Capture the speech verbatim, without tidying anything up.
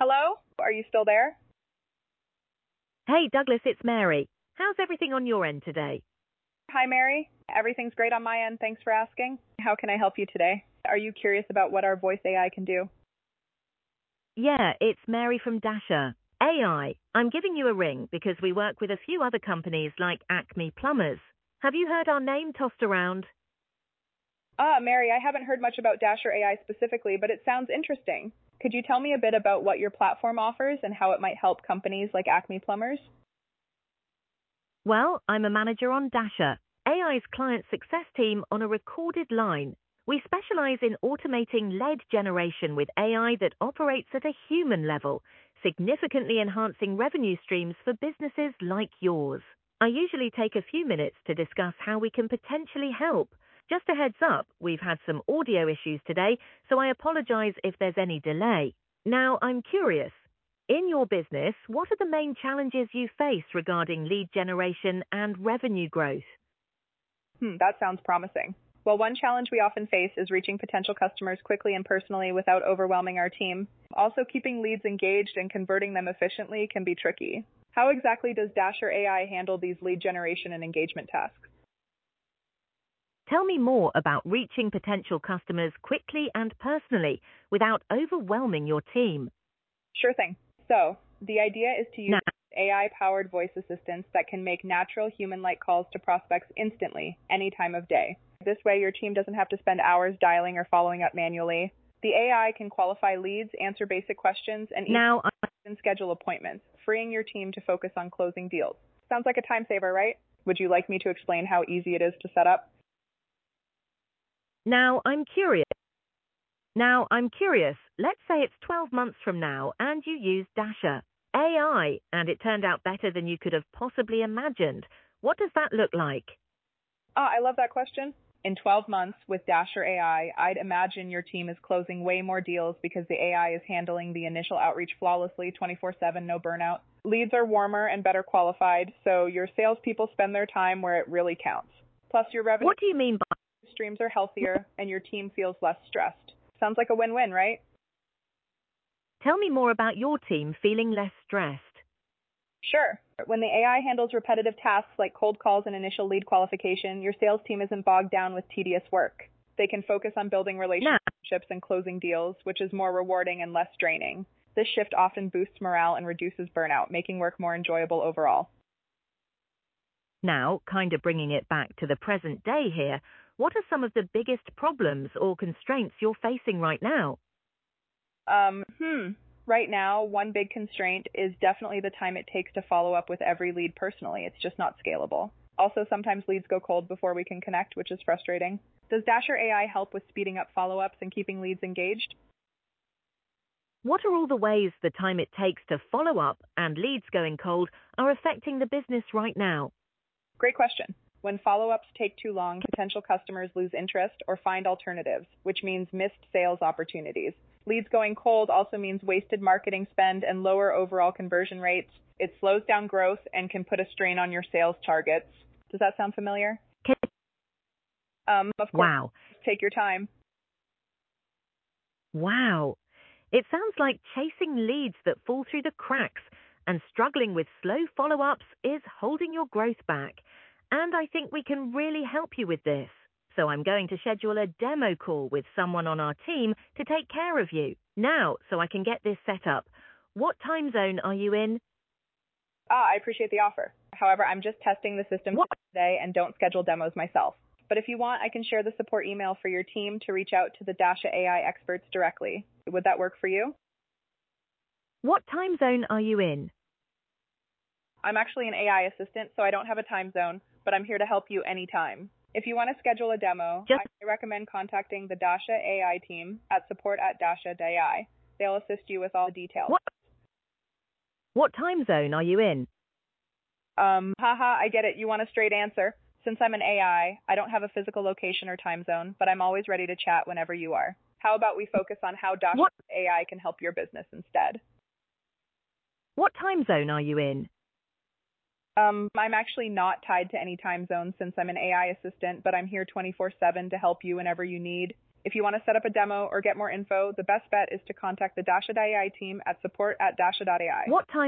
Hello? Are you still there? Hey, Douglas, it's Mary. How's everything on your end today? Hi, Mary. Everything's great on my end. Thanks for asking. How can I help you today? Are you curious about what our voice A I can do? Yeah, it's Mary from Dasher. A I, I'm giving you a ring because we work with a few other companies like Acme Plumbers. Have you heard our name tossed around? Ah, Mary, I haven't heard much about Dasher A I specifically, but it sounds interesting. Could you tell me a bit about what your platform offers and how it might help companies like Acme Plumbers? Well, I'm a manager on Dasher, A I's client success team on a recorded line. We specialize in automating lead generation with A I that operates at a human level, significantly enhancing revenue streams for businesses like yours. I usually take a few minutes to discuss how we can potentially help. Just a heads up, we've had some audio issues today, so I apologize if there's any delay. Now, I'm curious. In your business, what are the main challenges you face regarding lead generation and revenue growth? Hmm, that sounds promising. Well, one challenge we often face is reaching potential customers quickly and personally without overwhelming our team. Also, keeping leads engaged and converting them efficiently can be tricky. How exactly does Dasher A I handle these lead generation and engagement tasks? Tell me more about reaching potential customers quickly and personally without overwhelming your team. Sure thing. So, the idea is to use Now, A I-powered voice assistants that can make natural human-like calls to prospects instantly, any time of day. This way, your team doesn't have to spend hours dialing or following up manually. The A I can qualify leads, answer basic questions, and now, even schedule appointments, freeing your team to focus on closing deals. Sounds like a time saver, right? Would you like me to explain how easy it is to set up? now I'm curious. Now I'm curious. Let's say it's twelve months from now and you use Dasher A I and it turned out better than you could have possibly imagined. What does that look like? Ah, I love that question. In twelve months with Dasher A I, I'd imagine your team is closing way more deals because the A I is handling the initial outreach flawlessly, twenty-four seven, no burnout. Leads are warmer and better qualified, so your salespeople spend their time where it really counts. Plus, your revenue What do you mean by streams are healthier and your team feels less stressed. Sounds like a win-win, right? Tell me more about your team feeling less stressed. Sure. When the A I handles repetitive tasks like cold calls and initial lead qualification, your sales team isn't bogged down with tedious work. They can focus on building relationships and closing deals, which is more rewarding and less draining. This shift often boosts morale and reduces burnout, making work more enjoyable overall. Now, kind of bringing it back to the present day here, what are some of the biggest problems or constraints you're facing right now? Um, hmm. Right now, one big constraint is definitely the time it takes to follow up with every lead personally. It's just not scalable. Also, sometimes leads go cold before we can connect, which is frustrating. Does Dasher A I help with speeding up follow-ups and keeping leads engaged? What are all the ways the time it takes to follow up and leads going cold are affecting the business right now? Great question. When follow-ups take too long, potential customers lose interest or find alternatives, which means missed sales opportunities. Leads going cold also means wasted marketing spend and lower overall conversion rates. It slows down growth and can put a strain on your sales targets. Does that sound familiar? Can- Um, of course, Wow. take your time. Wow. It sounds like chasing leads that fall through the cracks and struggling with slow follow-ups is holding your growth back. And I think we can really help you with this. So I'm going to schedule a demo call with someone on our team to take care of you now so I can get this set up. What time zone are you in? Ah, I appreciate the offer. However, I'm just testing the system What? today and don't schedule demos myself. But if you want, I can share the support email for your team to reach out to the Dasher A I experts directly. Would that work for you? What time zone are you in? I'm actually an A I assistant, so I don't have a time zone, but I'm here to help you anytime. If you want to schedule a demo, Just I recommend contacting the Dasha A I team at support at dasha dot A I. They'll assist you with all the details. what? What time zone are you in? Um, haha, I get it. You want a straight answer. Since I'm an A I, I don't have a physical location or time zone, but I'm always ready to chat whenever you are. How about we focus on how Dasha What? A I can help your business instead? What time zone are you in? Um, I'm actually not tied to any time zone since I'm an A I assistant, but I'm here twenty-four seven to help you whenever you need. If you want to set up a demo or get more info, the best bet is to contact the Dasha dot A I team at support at dasha dot A I. What time